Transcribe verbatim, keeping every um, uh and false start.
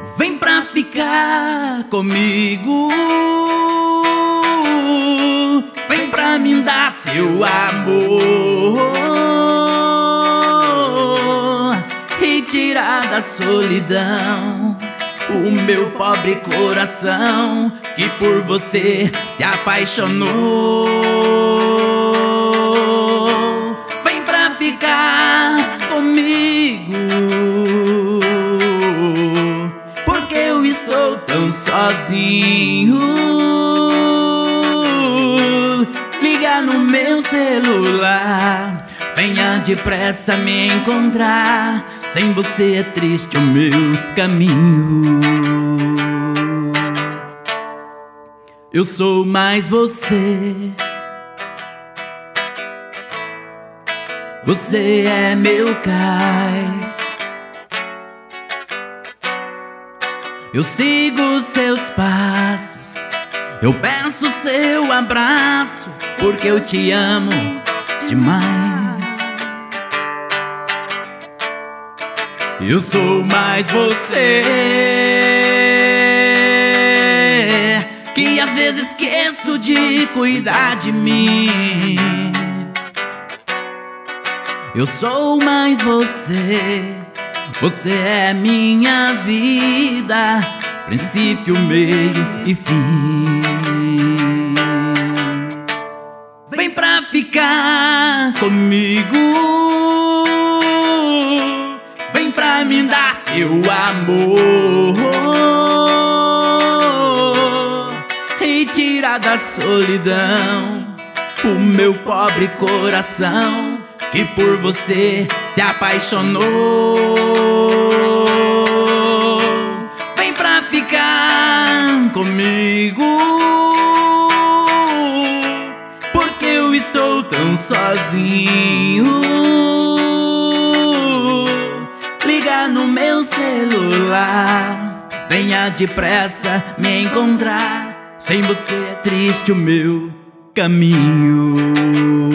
Vem pra ficar comigo, vem pra me dar seu amor e tirar da solidão o meu pobre coração que por você se apaixonou. Vem pra ficar comigo, porque eu estou tão sozinho. Liga no meu celular, venha depressa me encontrar. Sem você é triste o meu caminho. Eu sou mais você, você é meu cais. Eu sigo seus passos, eu peço seu abraço, porque eu te amo demais. Eu sou mais você, que às vezes esqueço de cuidar de mim. Eu sou mais você, você é minha vida, princípio, meio e fim. Vem pra ficar comigo, vem pra me dar seu amor e tirar da solidão o meu pobre coração que por você se apaixonou. Vem pra ficar comigo, porque eu estou tão sozinho. Liga no meu celular, venha depressa me encontrar. Sem você é triste o meu caminho.